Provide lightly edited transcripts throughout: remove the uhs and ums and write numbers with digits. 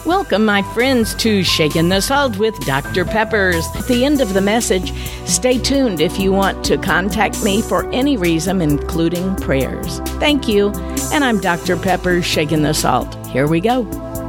Welcome, my friends, to Shakin' the Salt with Dr. Peppers. At the end of the message, stay tuned if you want to contact me for any reason, including prayers. Thank you, and I'm Dr. Peppers, Shakin' the Salt. Here we go.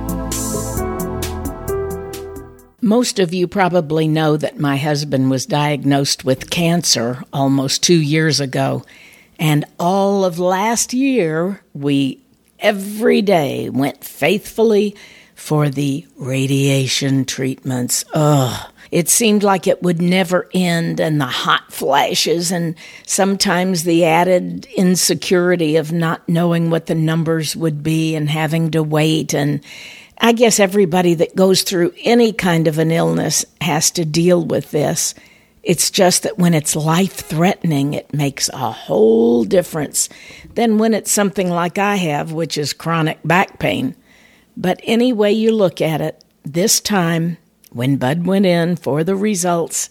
Most of you probably know that my husband was diagnosed with cancer almost 2 years ago, and all of last year, we every day went faithfully for the radiation treatments. It seemed like it would never end, and the hot flashes, and sometimes the added insecurity of not knowing what the numbers would be and having to wait. And I guess everybody that goes through any kind of an illness has to deal with this. It's just that when it's life-threatening, it makes a whole difference than when it's something like I have, which is chronic back pain. But any way you look at it, this time, when Bud went in for the results,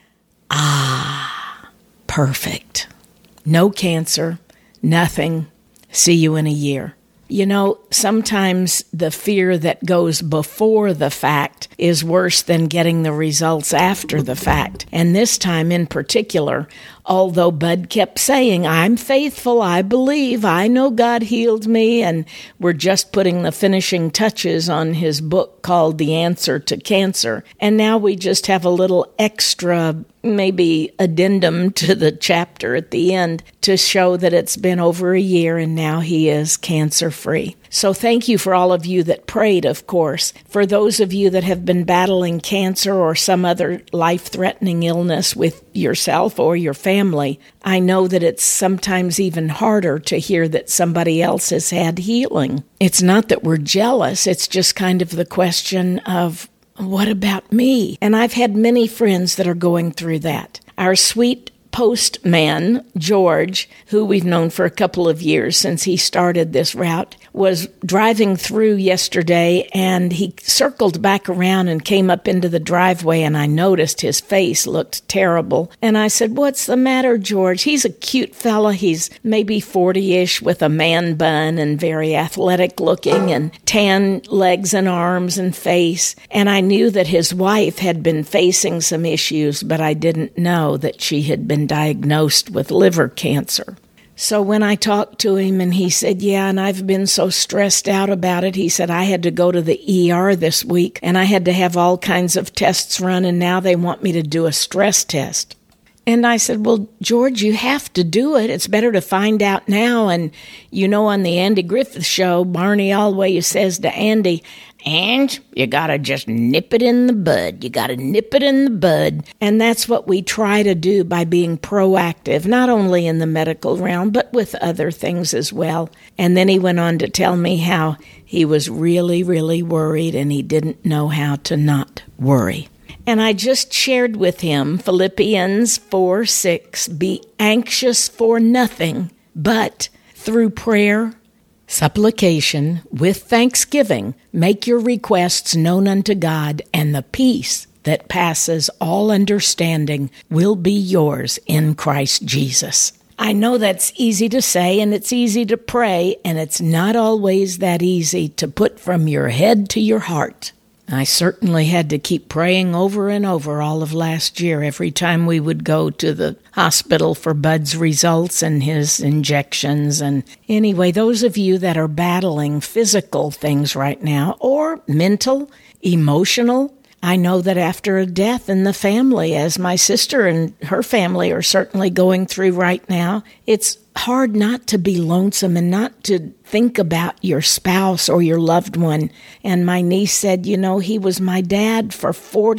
perfect. No cancer, nothing. See you in a year. You know, sometimes the fear that goes before the fact is worse than getting the results after the fact. And this time in particular, although Bud kept saying, I'm faithful, I believe, I know God healed me, and we're just putting the finishing touches on his book called The Answer to Cancer. And now we just have a little extra, maybe addendum to the chapter at the end to show that it's been over a year and now he is cancer-free. So thank you for all of you that prayed, of course. For those of you that have been battling cancer or some other life-threatening illness with yourself or your family, I know that it's sometimes even harder to hear that somebody else has had healing. It's not that we're jealous, it's just kind of the question of, what about me? And I've had many friends that are going through that. Our sweet postman, George, who we've known for a couple of years since he started this route, was driving through yesterday, and he circled back around and came up into the driveway, and I noticed his face looked terrible. And I said, what's the matter, George? He's a cute fella. He's maybe 40-ish with a man bun and very athletic looking and tan legs and arms and face. And I knew that his wife had been facing some issues, but I didn't know that she had been diagnosed with liver cancer. So when I talked to him and he said, yeah, and I've been so stressed out about it. He said, I had to go to the ER this week and I had to have all kinds of tests run, and now they want me to do a stress test. And I said, well, George, you have to do it. It's better to find out now. And you know, on the Andy Griffith Show, Barney always says to Andy, and you got to just nip it in the bud. You got to nip it in the bud. And that's what we try to do by being proactive, not only in the medical realm, but with other things as well. And then he went on to tell me how he was really, really worried, and he didn't know how to not worry. And I just shared with him Philippians 4:6, be anxious for nothing, but through prayer, supplication, with thanksgiving, make your requests known unto God, and the peace that passes all understanding will be yours in Christ Jesus. I know that's easy to say, and it's easy to pray, and it's not always that easy to put from your head to your heart. I certainly had to keep praying over and over all of last year every time we would go to the hospital for Bud's results and his injections. And anyway, those of you that are battling physical things right now, or mental, emotional, I know that after a death in the family, as my sister and her family are certainly going through right now, it's hard not to be lonesome and not to think about your spouse or your loved one. And my niece said, you know, he was my dad for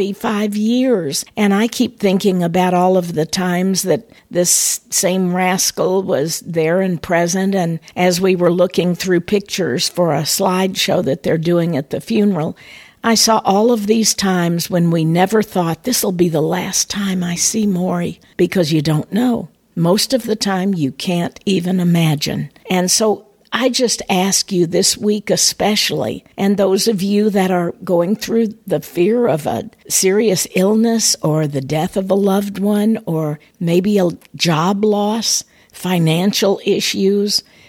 45 years. And I keep thinking about all of the times that this same rascal was there and present. And as we were looking through pictures for a slideshow that they're doing at the funeral, I saw all of these times when we never thought, this will be the last time I see Maury, because you don't know. Most of the time, you can't even imagine. And so I just ask you this week especially, and those of you that are going through the fear of a serious illness or the death of a loved one or maybe a job loss, financial issues,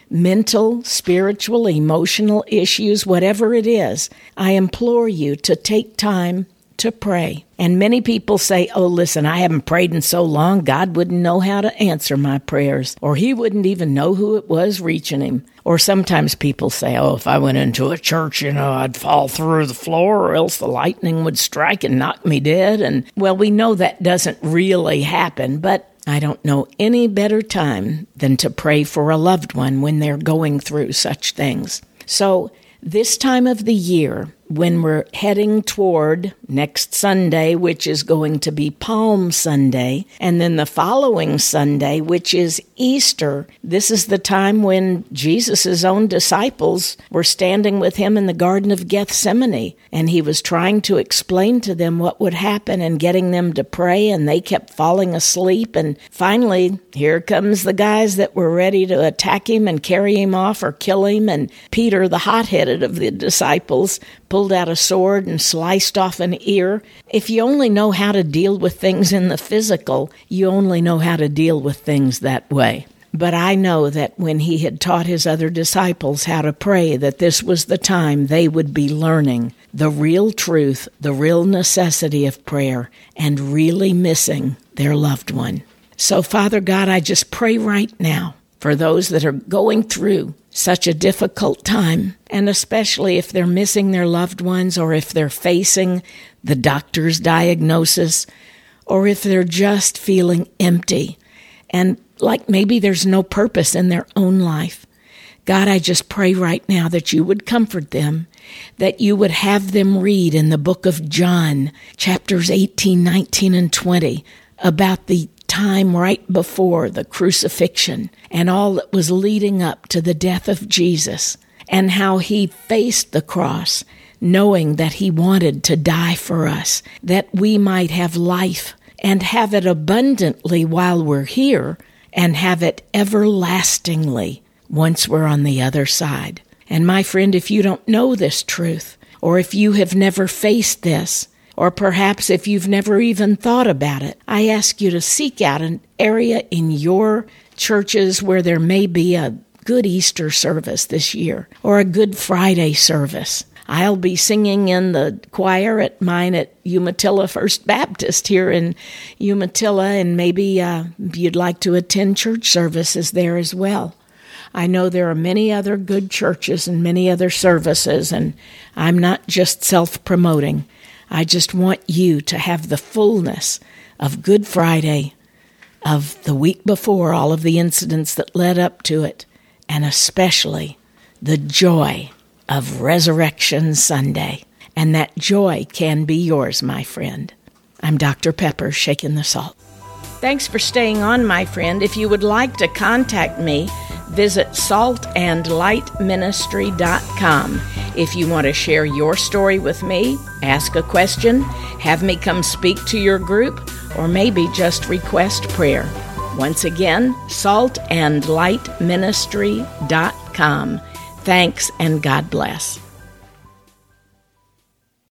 mental, spiritual, emotional issues, whatever it is, I implore you to take time to pray. And many people say, oh, listen, I haven't prayed in so long, God wouldn't know how to answer my prayers, or he wouldn't even know who it was reaching him. Or sometimes people say, oh, if I went into a church, I'd fall through the floor, or else the lightning would strike and knock me dead. And, well, we know that doesn't really happen, but I don't know any better time than to pray for a loved one when they're going through such things. So this time of the year, when we're heading toward next Sunday, which is going to be Palm Sunday, and then the following Sunday, which is Easter, this is the time when Jesus' own disciples were standing with him in the Garden of Gethsemane, and he was trying to explain to them what would happen and getting them to pray, and they kept falling asleep, and finally, here comes the guys that were ready to attack him and carry him off or kill him, and Peter, the hot-headed of the disciples, pulled out a sword and sliced off an ear. If you only know how to deal with things in the physical, you only know how to deal with things that way. But I know that when he had taught his other disciples how to pray, that this was the time they would be learning the real truth, the real necessity of prayer, and really missing their loved one. So, Father God, I just pray right now for those that are going through such a difficult time, and especially if they're missing their loved ones, or if they're facing the doctor's diagnosis, or if they're just feeling empty and like maybe there's no purpose in their own life. God, I just pray right now that you would comfort them, that you would have them read in the book of John, chapters 18, 19, and 20, about the time right before the crucifixion and all that was leading up to the death of Jesus, and how he faced the cross, knowing that he wanted to die for us, that we might have life and have it abundantly while we're here, and have it everlastingly once we're on the other side. And my friend, if you don't know this truth, or if you have never faced this, or perhaps if you've never even thought about it, I ask you to seek out an area in your churches where there may be a good Easter service this year, or a Good Friday service. I'll be singing in the choir at mine at Umatilla First Baptist here in Umatilla, and maybe you'd like to attend church services there as well. I know there are many other good churches and many other services, and I'm not just self-promoting. I just want you to have the fullness of Good Friday, of the week before, all of the incidents that led up to it, and especially the joy of Resurrection Sunday. And that joy can be yours, my friend. I'm Dr. Pepper, shaking the salt. Thanks for staying on, my friend. If you would like to contact me, visit saltandlightministry.com. If you want to share your story with me, ask a question, have me come speak to your group, or maybe just request prayer. Once again, saltandlightministry.com. Thanks, and God bless.